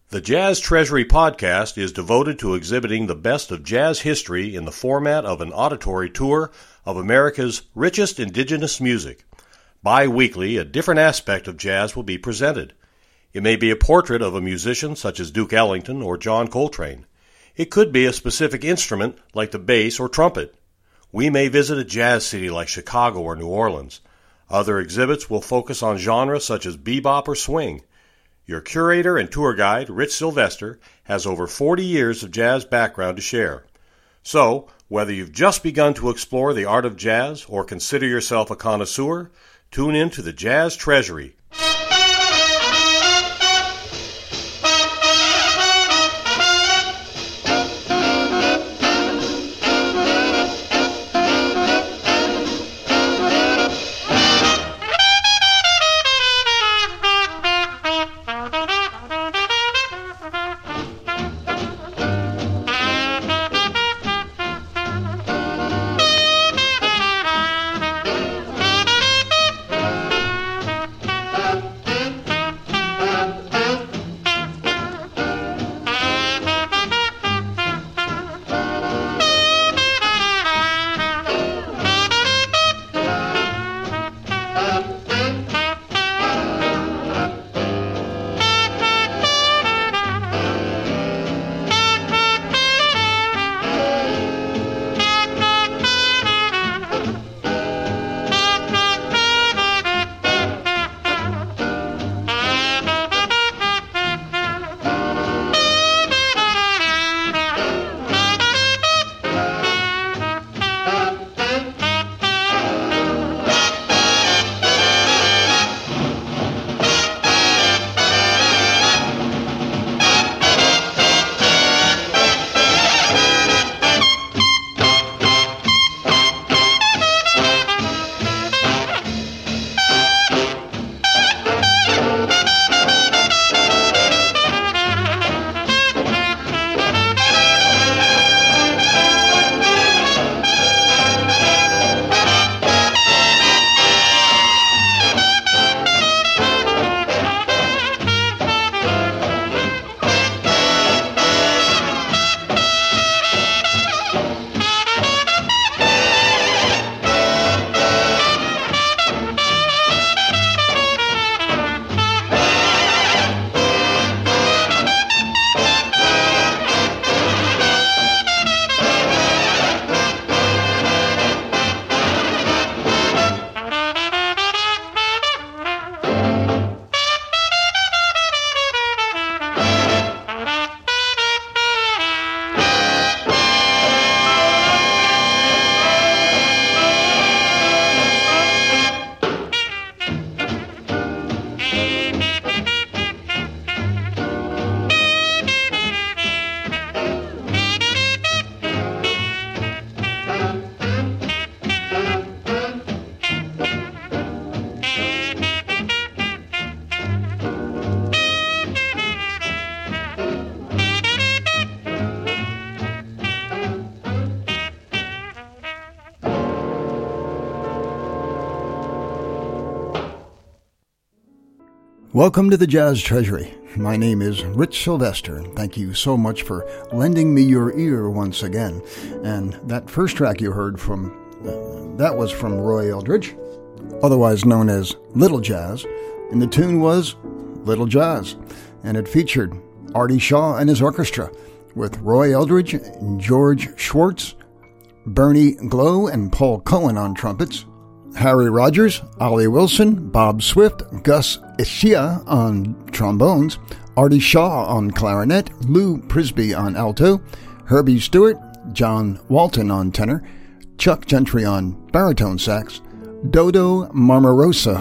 The Jazz Treasury podcast is devoted to exhibiting the best of jazz history in the format of an auditory tour of America's richest indigenous music. Bi-weekly, a different aspect of jazz will be presented. It may be a portrait of a musician such as Duke Ellington or John Coltrane. It could be a specific instrument like the bass or trumpet. We may visit a jazz city like Chicago or New Orleans. Other exhibits will focus on genres such as bebop or swing. Your curator and tour guide, Rich Sylvester, has over 40 years of jazz background to share. So, whether you've just begun to explore the art of jazz or consider yourself a connoisseur, tune in to the Jazz Treasury. Welcome to the Jazz Treasury. My name is Rich Sylvester. Thank you so much for lending me your ear once again. And that first track you heard that was from Roy Eldridge, otherwise known as Little Jazz, and the tune was Little Jazz, and it featured Artie Shaw and his orchestra with Roy Eldridge, George Schwartz, Bernie Glow and Paul Cohen on trumpets, Harry Rogers, Ollie Wilson, Bob Swift, Gus Ishia on trombones, Artie Shaw on clarinet, Lou Prisby on alto, Herbie Stewart, John Walton on tenor, Chuck Gentry on baritone sax, Dodo Marmarosa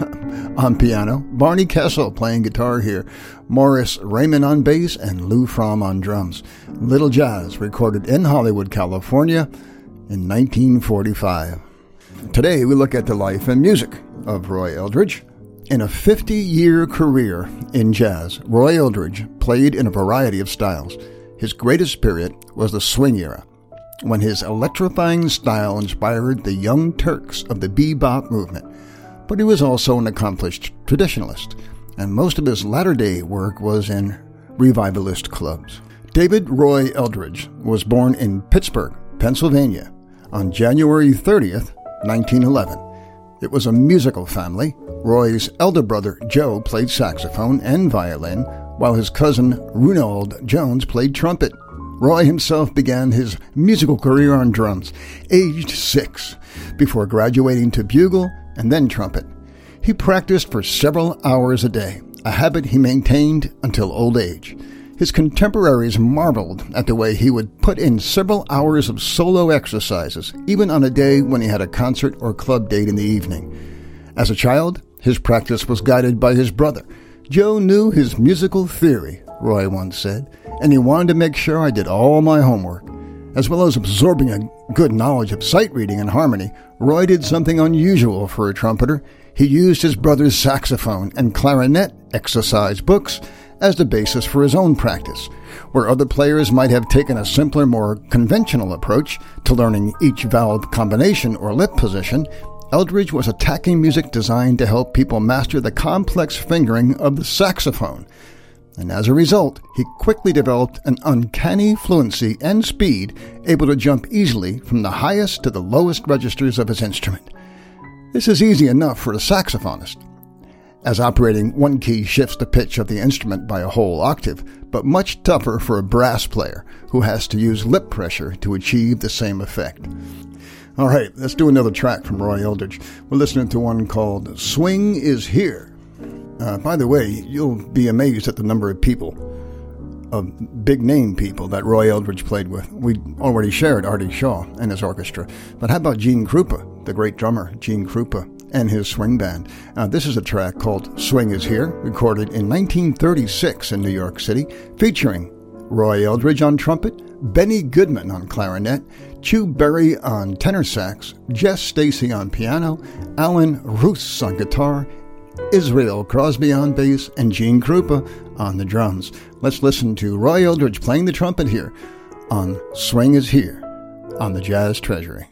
on piano, Barney Kessel playing guitar here, Morris Raymond on bass, and Lou Fromm on drums. Little Jazz, recorded in Hollywood, California in 1945. Today we look at the life and music of Roy Eldridge. In a 50-year career in jazz, Roy Eldridge played in a variety of styles. His greatest period was the swing era, when his electrifying style inspired the Young Turks of the bebop movement. But he was also an accomplished traditionalist, and most of his latter-day work was in revivalist clubs. David Roy Eldridge was born in Pittsburgh, Pennsylvania, on January 30th, 1911. It was a musical family. Roy's elder brother Joe played saxophone and violin, while his cousin Runald Jones played trumpet. Roy himself began his musical career on drums, aged 6, before graduating to bugle and then trumpet. He practiced for several hours a day, a habit he maintained until old age. His contemporaries marveled at the way he would put in several hours of solo exercises, even on a day when he had a concert or club date in the evening. As a child, his practice was guided by his brother. Joe knew his musical theory, Roy once said, and he wanted to make sure I did all my homework. As well as absorbing a good knowledge of sight reading and harmony, Roy did something unusual for a trumpeter. He used his brother's saxophone and clarinet exercise books as the basis for his own practice. Where other players might have taken a simpler, more conventional approach to learning each valve combination or lip position, Eldridge was attacking music designed to help people master the complex fingering of the saxophone. And as a result, he quickly developed an uncanny fluency and speed, able to jump easily from the highest to the lowest registers of his instrument. This is easy enough for a saxophonist, as operating one key shifts the pitch of the instrument by a whole octave, but much tougher for a brass player who has to use lip pressure to achieve the same effect. All right, let's do another track from Roy Eldridge. We're listening to one called Swing Is Here. By the way, you'll be amazed at the number of people, of big-name people that Roy Eldridge played with. We already shared Artie Shaw and his orchestra, but how about Gene Krupa, the great drummer Gene Krupa, and his swing band? This is a track called Swing Is Here, recorded in 1936 in New York City, featuring Roy Eldridge on trumpet, Benny Goodman on clarinet, Chu Berry on tenor sax, Jess Stacy on piano, Alan Roos on guitar, Israel Crosby on bass, and Gene Krupa on the drums. Let's listen to Roy Eldridge playing the trumpet here on Swing Is Here on the Jazz Treasury.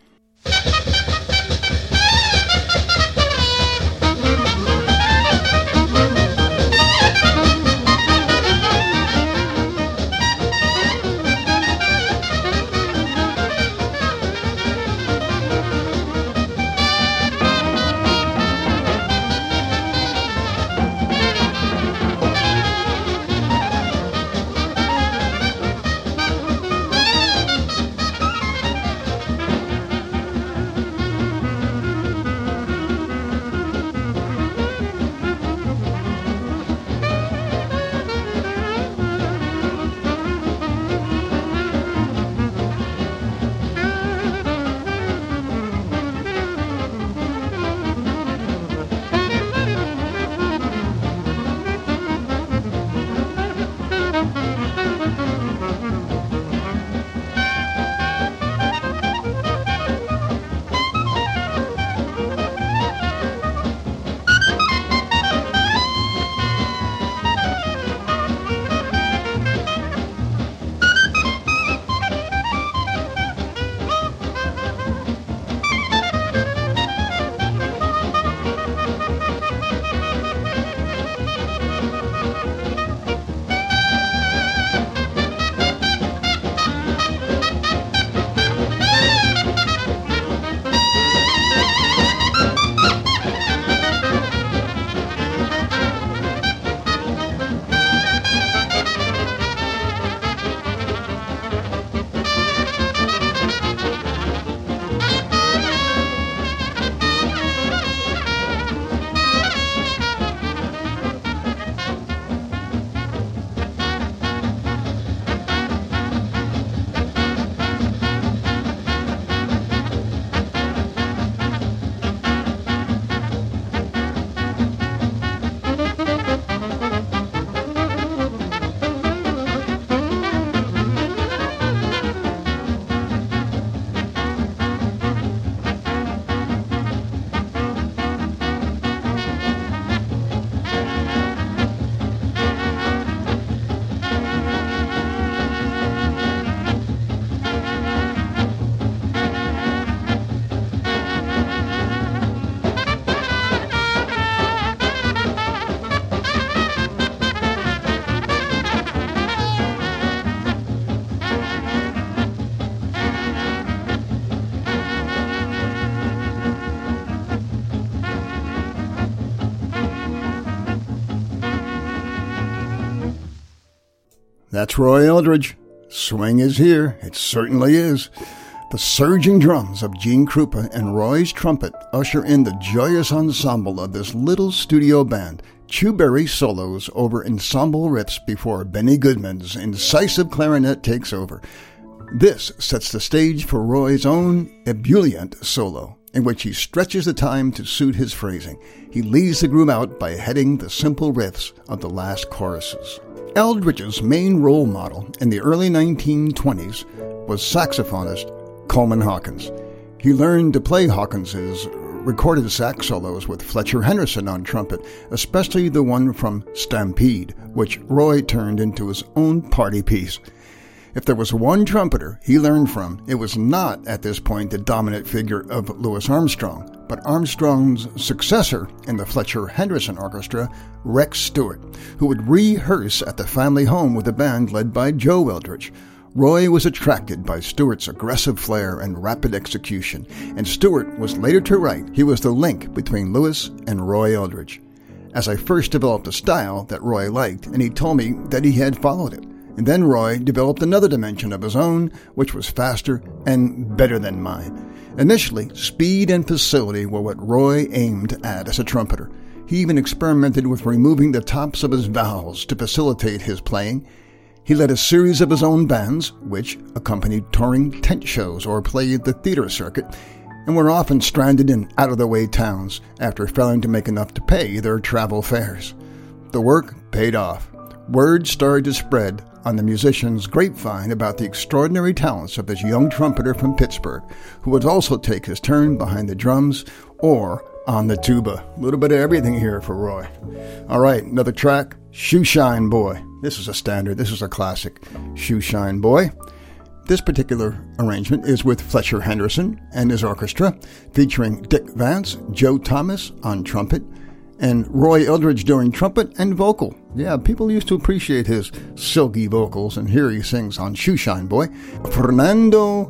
That's Roy Eldridge. Swing is here. It certainly is. The surging drums of Gene Krupa and Roy's trumpet usher in the joyous ensemble of this little studio band. Chu Berry solos over ensemble riffs before Benny Goodman's incisive clarinet takes over. This sets the stage for Roy's own ebullient solo, in which he stretches the time to suit his phrasing. He leads the groove out by heading the simple riffs of the last choruses. Eldridge's main role model in the early 1920s was saxophonist Coleman Hawkins. He learned to play Hawkins's recorded sax solos with Fletcher Henderson on trumpet, especially the one from Stampede, which Roy turned into his own party piece. If there was one trumpeter he learned from, it was not at this point the dominant figure of Louis Armstrong, but Armstrong's successor in the Fletcher Henderson Orchestra, Rex Stewart, who would rehearse at the family home with a band led by Joe Eldridge. Roy was attracted by Stewart's aggressive flair and rapid execution, and Stewart was later to write he was the link between Louis and Roy Eldridge. As I first developed a style that Roy liked, and he told me that he had followed it. And then Roy developed another dimension of his own, which was faster and better than mine. Initially, speed and facility were what Roy aimed at as a trumpeter. He even experimented with removing the tops of his vowels to facilitate his playing. He led a series of his own bands, which accompanied touring tent shows or played the theater circuit, and were often stranded in out-of-the-way towns after failing to make enough to pay their travel fares. The work paid off. Word started to spread on the musician's grapevine about the extraordinary talents of this young trumpeter from Pittsburgh, who would also take his turn behind the drums or on the tuba. A little bit of everything here for Roy. All right, another track, Shoeshine Boy. This is a standard. This is a classic, Shoeshine Boy. This particular arrangement is with Fletcher Henderson and his orchestra, featuring Dick Vance, Joe Thomas on trumpet, and Roy Eldridge doing trumpet and vocal. Yeah, people used to appreciate his silky vocals, and here he sings on Shoeshine Boy. Fernando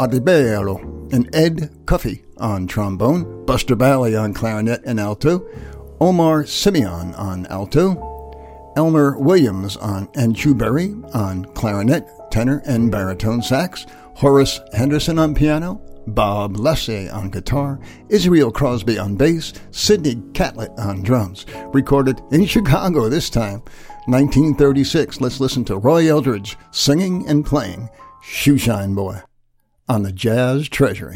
Adibero and Ed Cuffey on trombone, Buster Bally on clarinet and alto, Omar Simeon on alto, Elmer Williams and Chu Berry on clarinet, tenor, and baritone sax, Horace Henderson on piano, Bob Leslie on guitar, Israel Crosby on bass, Sidney Catlett on drums. Recorded in Chicago this time, 1936. Let's listen to Roy Eldridge singing and playing Shoeshine Boy on the Jazz Treasury.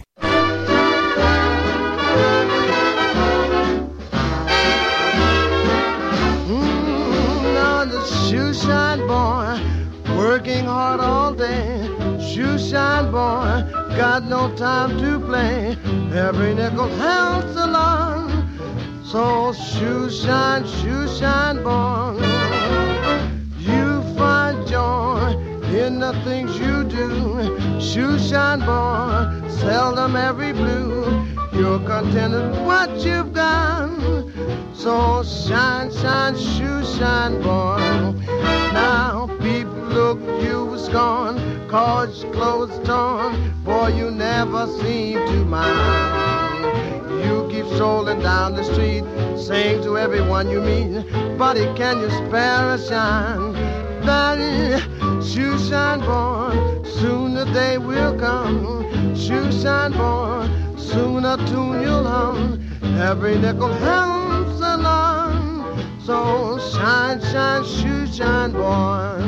Now the shoeshine boy, working hard all day. Shoeshine boy, got no time to play. Every nickel helps along. So shoeshine, shoeshine boy, you find joy in the things you do. Shoeshine boy, seldom every blue. You're contented with what you've got. So shine, shine, shoeshine boy. Now people look you with scorn, cause your clothes torn. Boy, you never seem to mind. You keep strolling down the street, saying to everyone you meet, buddy, can you spare a shine? That is shoeshine boy, soon the day will come. Shoeshine boy, soon a tune you'll hum. Every nickel helps along. So shine, shine, shoeshine boy.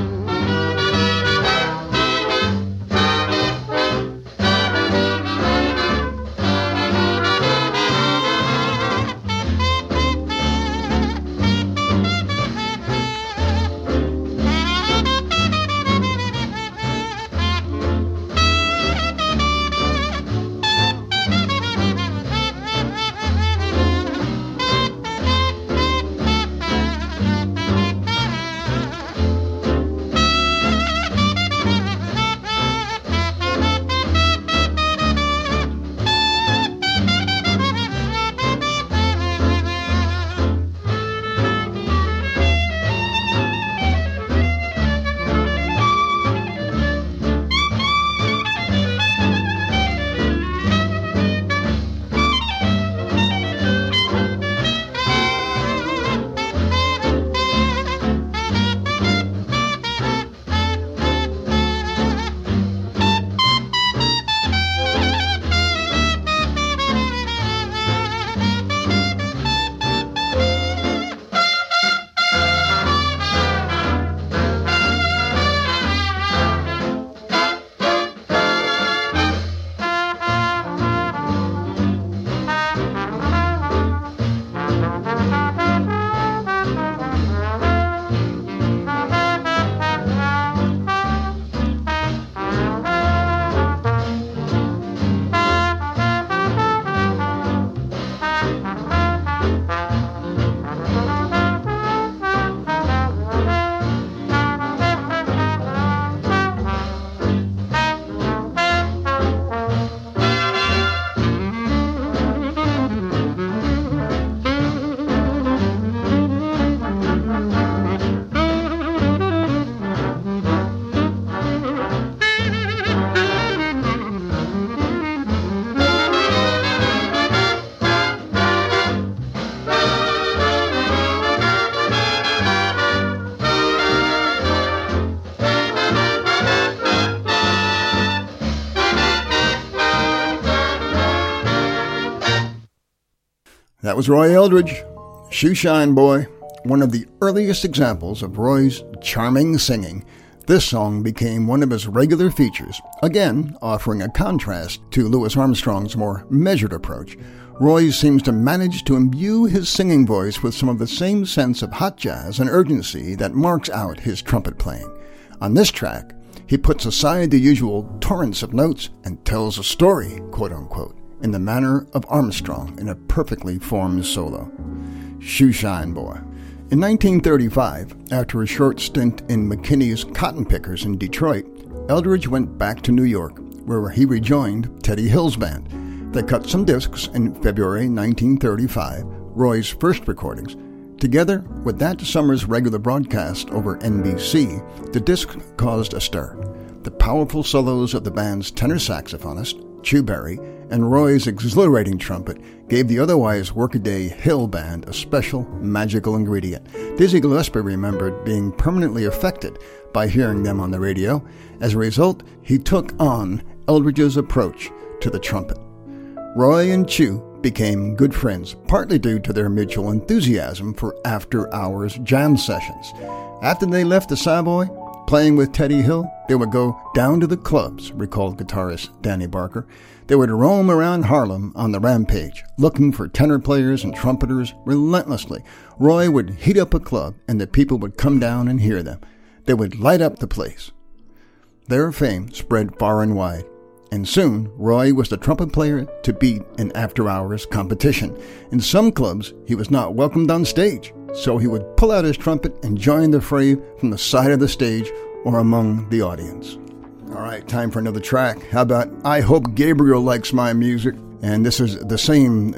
That was Roy Eldridge, Shoeshine Boy, one of the earliest examples of Roy's charming singing. This song became one of his regular features, again offering a contrast to Louis Armstrong's more measured approach. Roy seems to manage to imbue his singing voice with some of the same sense of hot jazz and urgency that marks out his trumpet playing. On this track, he puts aside the usual torrents of notes and tells a story, quote-unquote, in the manner of Armstrong in a perfectly formed solo. Shoeshine Boy. In 1935, after a short stint in McKinney's Cotton Pickers in Detroit, Eldridge went back to New York, where he rejoined Teddy Hill's band. They cut some discs in February 1935, Roy's first recordings. Together with that summer's regular broadcast over NBC, the disc caused a stir. The powerful solos of the band's tenor saxophonist, Chu Berry, and Roy's exhilarating trumpet gave the otherwise workaday Hill band a special, magical ingredient. Dizzy Gillespie remembered being permanently affected by hearing them on the radio. As a result, he took on Eldridge's approach to the trumpet. Roy and Chu became good friends, partly due to their mutual enthusiasm for after-hours jam sessions. After they left the Savoy, playing with Teddy Hill, they would go down to the clubs, recalled guitarist Danny Barker. They would roam around Harlem on the rampage, looking for tenor players and trumpeters relentlessly. Roy would heat up a club, and the people would come down and hear them. They would light up the place. Their fame spread far and wide, and soon Roy was the trumpet player to beat in after-hours competition. In some clubs, he was not welcomed on stage, so he would pull out his trumpet and join the fray from the side of the stage or among the audience. All right, time for another track. How about I Hope Gabriel Likes My Music? And this is the same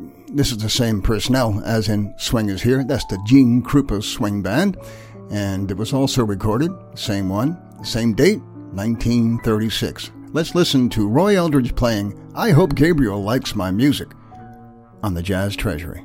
personnel as in Swing Is Here. That's the Gene Krupa Swing Band. And it was also recorded, same one, same date, 1936. Let's listen to Roy Eldridge playing I Hope Gabriel Likes My Music on the Jazz Treasury.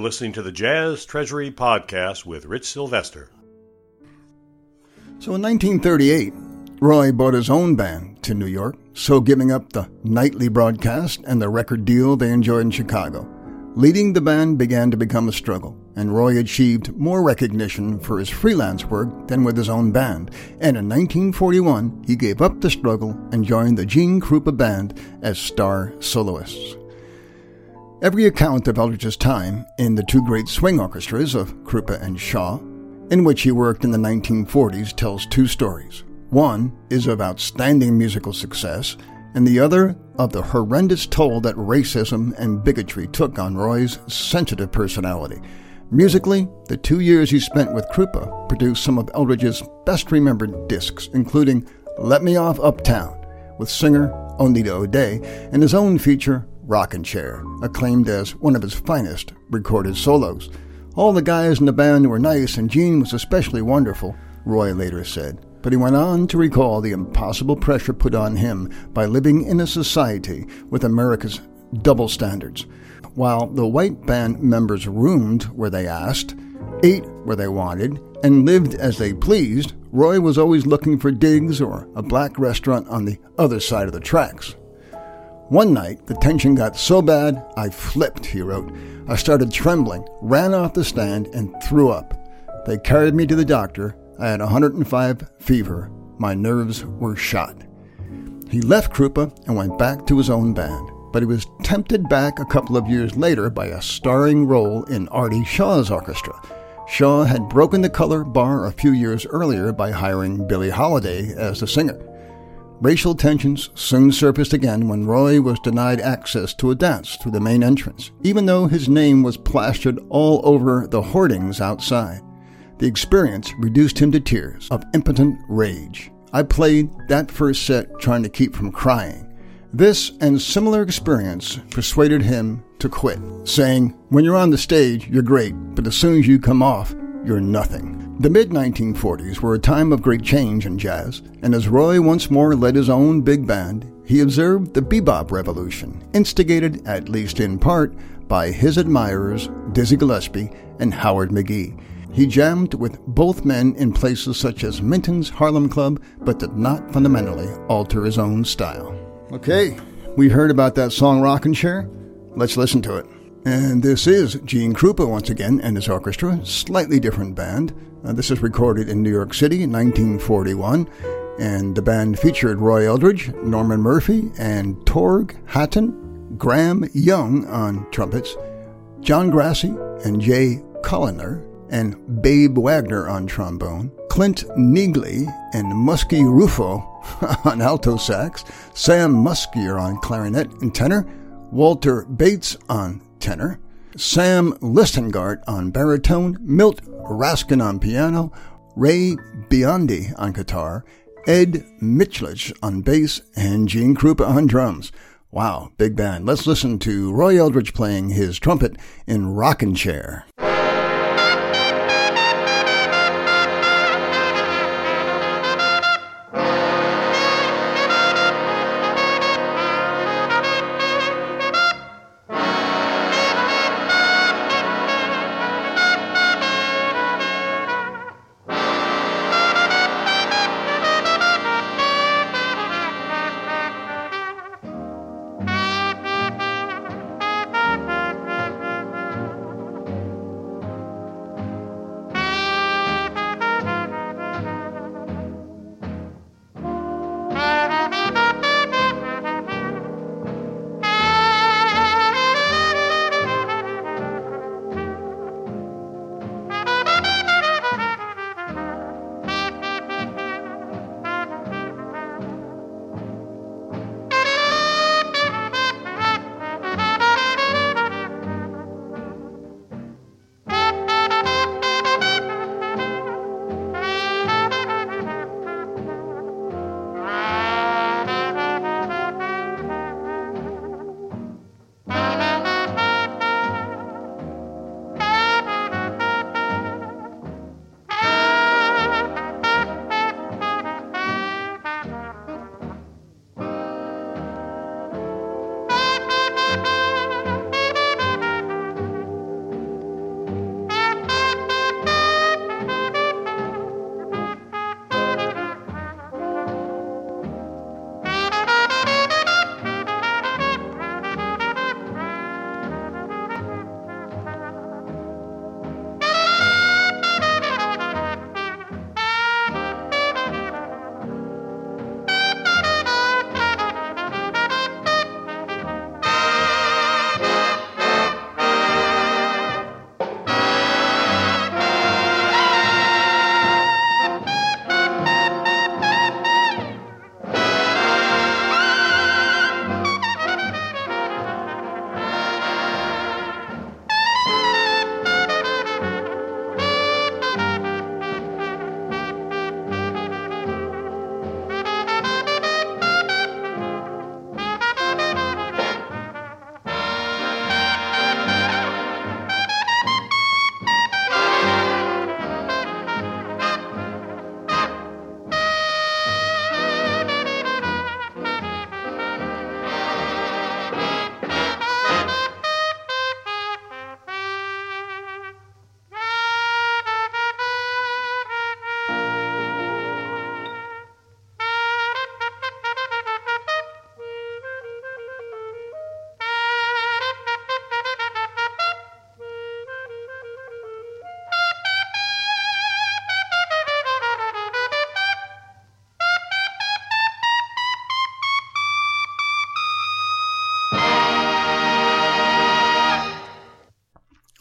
listening to the Jazz Treasury Podcast with Rich Sylvester. So in 1938, Roy brought his own band to New York, so giving up the nightly broadcast and the record deal they enjoyed in Chicago. Leading the band began to become a struggle, and Roy achieved more recognition for his freelance work than with his own band, and in 1941 he gave up the struggle and joined the Gene Krupa Band as star soloists. Every account of Eldridge's time in the two great swing orchestras of Krupa and Shaw, in which he worked in the 1940s, tells two stories. One is of outstanding musical success, and the other of the horrendous toll that racism and bigotry took on Roy's sensitive personality. Musically, the 2 years he spent with Krupa produced some of Eldridge's best-remembered discs, including Let Me Off Uptown, with singer Oneida O'Day, and his own feature, Rockin' Chair, acclaimed as one of his finest recorded solos. All the guys in the band were nice, and Gene was especially wonderful, Roy later said. But he went on to recall the impossible pressure put on him by living in a society with America's double standards. While the white band members roomed where they asked, ate where they wanted, and lived as they pleased, Roy was always looking for digs or a black restaurant on the other side of the tracks. One night, the tension got so bad, I flipped, he wrote. I started trembling, ran off the stand, and threw up. They carried me to the doctor. I had 105 fever. My nerves were shot. He left Krupa and went back to his own band, but he was tempted back a couple of years later by a starring role in Artie Shaw's orchestra. Shaw had broken the color bar a few years earlier by hiring Billie Holiday as the singer. Racial tensions soon surfaced again when Roy was denied access to a dance through the main entrance, even though his name was plastered all over the hoardings outside. The experience reduced him to tears of impotent rage. I played that first set trying to keep from crying. This and similar experience persuaded him to quit, saying, "When you're on the stage, you're great, but as soon as you come off, you're nothing." The mid-1940s were a time of great change in jazz, and as Roy once more led his own big band, he observed the bebop revolution, instigated, at least in part, by his admirers Dizzy Gillespie and Howard McGhee. He jammed with both men in places such as Minton's Harlem Club, but did not fundamentally alter his own style. Okay, we heard about that song Rockin' Chair. Let's listen to it. And this is Gene Krupa once again and his orchestra, slightly different band. This is recorded in New York City in 1941, and the band featured Roy Eldridge, Norman Murphy, and Torg Hatton, Graham Young on trumpets, John Grassi and Jay Colliner, and Babe Wagner on trombone, Clint Neagley and Muskie Rufo on alto sax, Sam Muskier on clarinet and tenor, Walter Bates on tenor, Sam Listengart on baritone, Milt Raskin on piano, Ray Biondi on guitar, Ed Michlich on bass, and Gene Krupa on drums. Wow, big band. Let's listen to Roy Eldridge playing his trumpet in Rockin' Chair.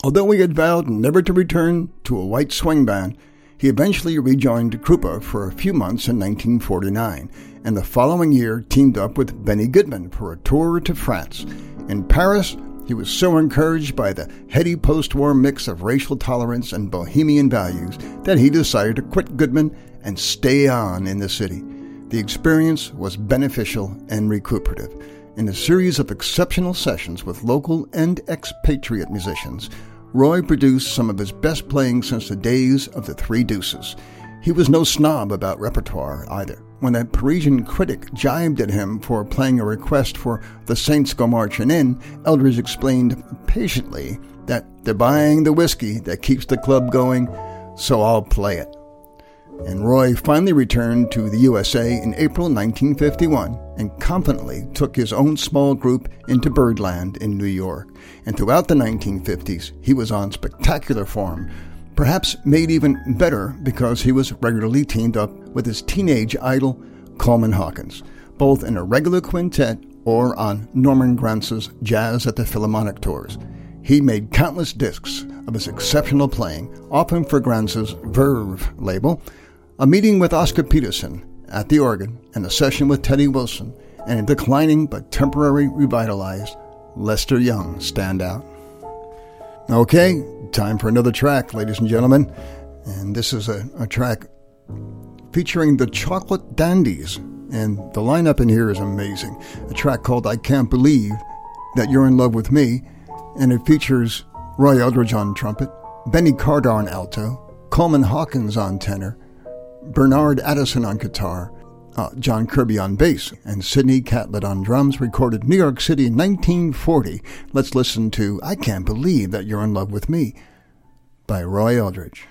Although he had vowed never to return to a white swing band, he eventually rejoined Krupa for a few months in 1949, and the following year teamed up with Benny Goodman for a tour to France. In Paris, he was so encouraged by the heady post-war mix of racial tolerance and bohemian values that he decided to quit Goodman and stay on in the city. The experience was beneficial and recuperative. In a series of exceptional sessions with local and expatriate musicians, Roy produced some of his best playing since the days of the Three Deuces. He was no snob about repertoire either. When a Parisian critic jibed at him for playing a request for The Saints Go Marching In, Eldridge explained patiently that they're buying the whiskey that keeps the club going, so I'll play it. And Roy finally returned to the USA in April 1951 and confidently took his own small group into Birdland in New York. And throughout the 1950s, he was on spectacular form, perhaps made even better because he was regularly teamed up with his teenage idol, Coleman Hawkins, both in a regular quintet or on Norman Grantz's Jazz at the Philharmonic tours. He made countless discs of his exceptional playing, often for Grantz's Verve label, a meeting with Oscar Peterson at the organ, and a session with Teddy Wilson, and a declining but temporarily revitalized Lester Young standout. Okay, time for another track, ladies and gentlemen. And this is a track featuring the Chocolate Dandies. And the lineup in here is amazing. A track called I Can't Believe That You're in Love with Me. And it features Roy Eldridge on trumpet, Benny Carter on alto, Coleman Hawkins on tenor, Bernard Addison on guitar, John Kirby on bass, and Sidney Catlett on drums, recorded New York City in 1940. Let's listen to I Can't Believe That You're in Love with Me by Roy Eldridge.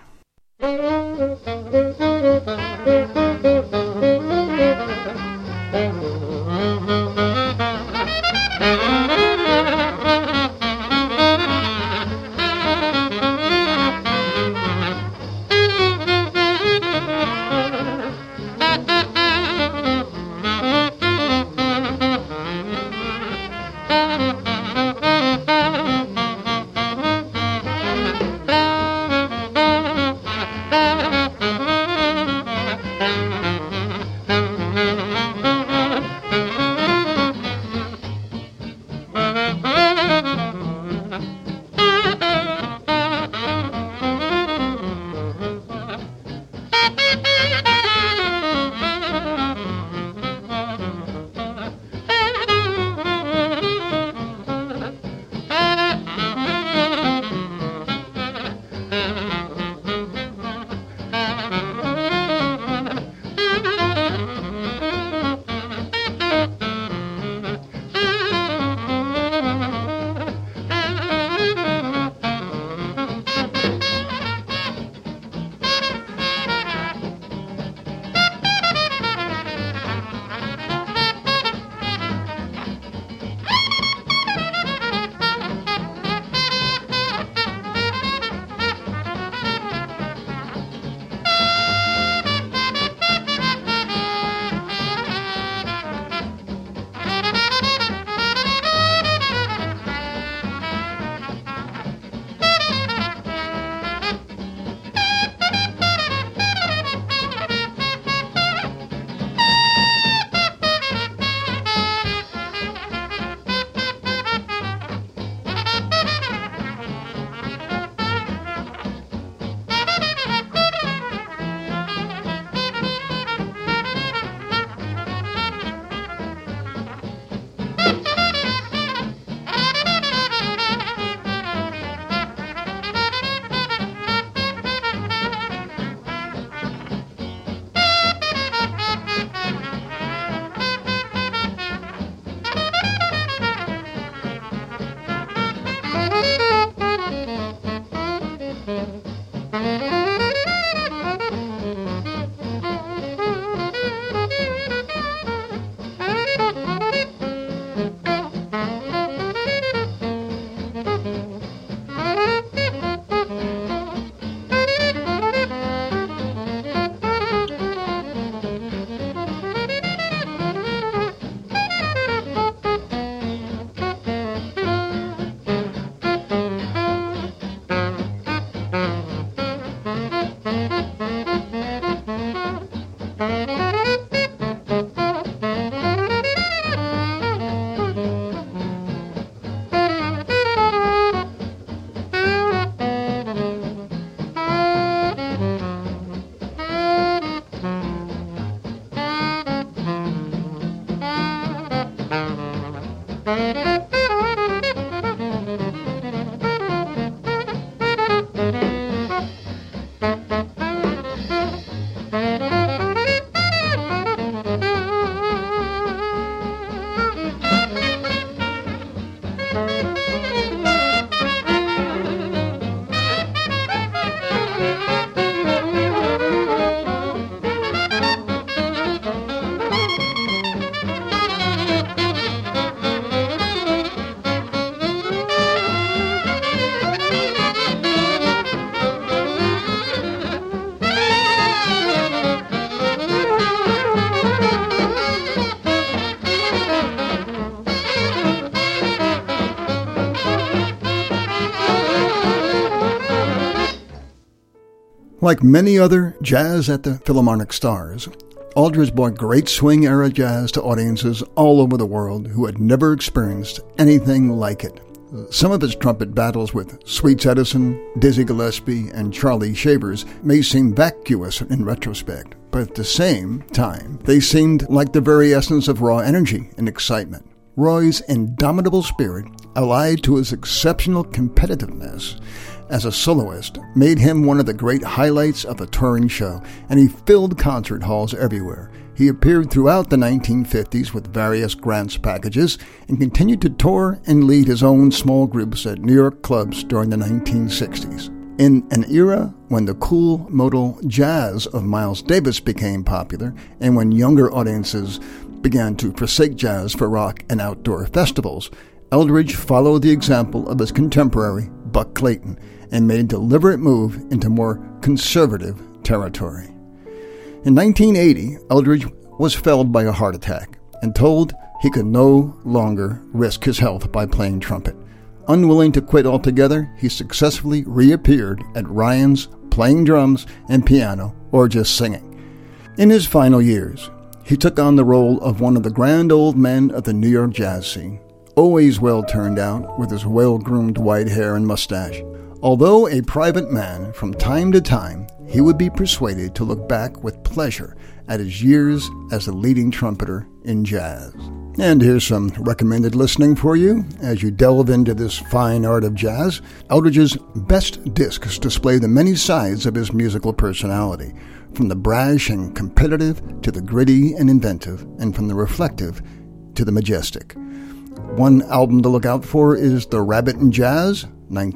Like many other jazz at the Philharmonic stars, Aldridge brought great swing-era jazz to audiences all over the world who had never experienced anything like it. Some of his trumpet battles with Sweets Edison, Dizzy Gillespie, and Charlie Shavers may seem vacuous in retrospect, but at the same time, they seemed like the very essence of raw energy and excitement. Roy's indomitable spirit, allied to his exceptional competitiveness as a soloist, made him one of the great highlights of a touring show, and he filled concert halls everywhere. He appeared throughout the 1950s with various grants packages and continued to tour and lead his own small groups at New York clubs during the 1960s. In an era when the cool modal jazz of Miles Davis became popular and when younger audiences began to forsake jazz for rock and outdoor festivals, Eldridge followed the example of his contemporary Buck Clayton and made a deliberate move into more conservative territory. In 1980, Eldridge was felled by a heart attack and told he could no longer risk his health by playing trumpet. Unwilling to quit altogether, he successfully reappeared at Ryan's playing drums and piano or just singing. In his final years, he took on the role of one of the grand old men of the New York jazz scene, always well turned out with his well-groomed white hair and mustache. Although a private man, from time to time, he would be persuaded to look back with pleasure at his years as the leading trumpeter in jazz. And here's some recommended listening for you as you delve into this fine art of jazz. Eldridge's best discs display the many sides of his musical personality, from the brash and competitive to the gritty and inventive, and from the reflective to the majestic. One album to look out for is The Rabbit in Jazz,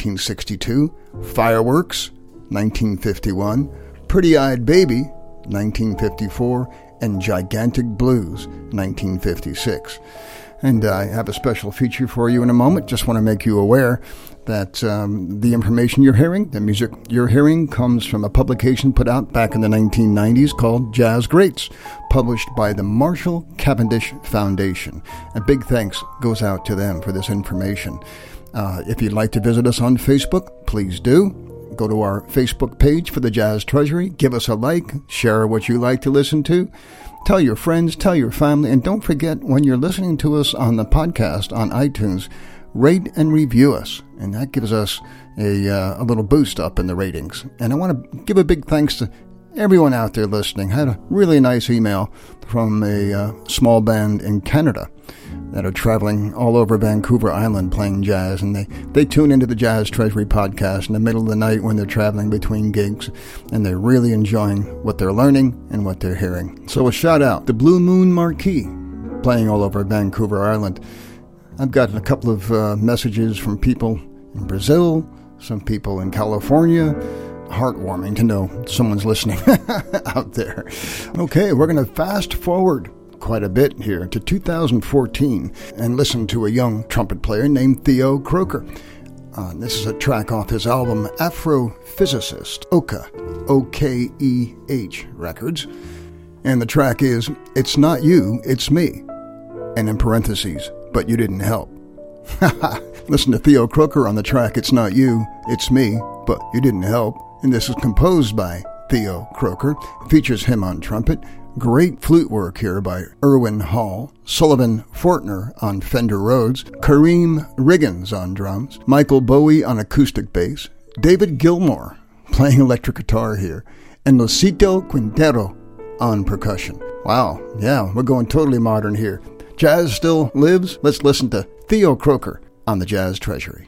1962, Fireworks, 1951, Pretty-Eyed Baby, 1954, and Gigantic Blues, 1956. And I have a special feature for you in a moment. Just want to make you aware that the information you're hearing, the music you're hearing, comes from a publication put out back in the 1990s called Jazz Greats, published by the Marshall Cavendish Foundation. A big thanks goes out to them for this information. If you'd like to visit us on Facebook, please do. Go to our Facebook page for the Jazz Treasury. Give us a like. Share what you like to listen to. Tell your friends, tell your family, and don't forget, when you're listening to us on the podcast on iTunes, rate and review us, and that gives us a little boost up in the ratings. And I want to give a big thanks to everyone out there listening. I had a really nice email from a small band in Canada that are traveling all over Vancouver Island playing jazz, and they tune into the Jazz Treasury podcast in the middle of the night when they're traveling between gigs, and they're really enjoying what they're learning and what they're hearing. So a shout out to Blue Moon Marquee, playing all over Vancouver Island. I've gotten a couple of messages from people in Brazil, some people in California. Heartwarming to know someone's listening out there. Okay, we're going to fast forward quite a bit here to 2014 and listen to a young trumpet player named Theo Croker. This is a track off his album Afrophysicist, Okeh, O-K-E-H Records. And the track is It's Not You, It's Me. And in parentheses, but you didn't help. Listen to Theo Croker on the track It's Not You, It's Me, but you didn't help. And this is composed by Theo Croker. It features him on trumpet. Great flute work here by Irwin Hall, Sullivan Fortner on Fender Rhodes, Kareem Riggins on drums, Michael Bowie on acoustic bass, David Gilmour playing electric guitar here, and Luisito Quintero on percussion. Wow, yeah, we're going totally modern here. Jazz still lives. Let's listen to Theo Croker on the Jazz Treasury.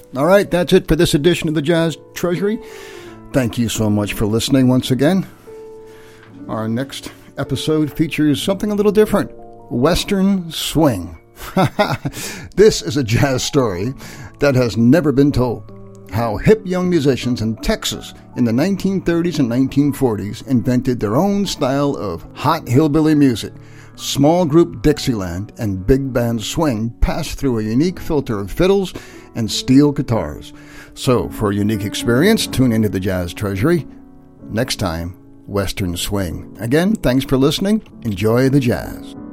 All right, that's it for this edition of the Jazz Treasury. Thank you so much for listening once again. Our next episode features something a little different, Western swing. This is a jazz story that has never been told. How hip young musicians in Texas in the 1930s and 1940s invented their own style of hot hillbilly music. Small group Dixieland and big band swing passed through a unique filter of fiddles and steel guitars. So, for a unique experience, tune into the Jazz Treasury. Next time, Western swing. Again, thanks for listening. Enjoy the jazz.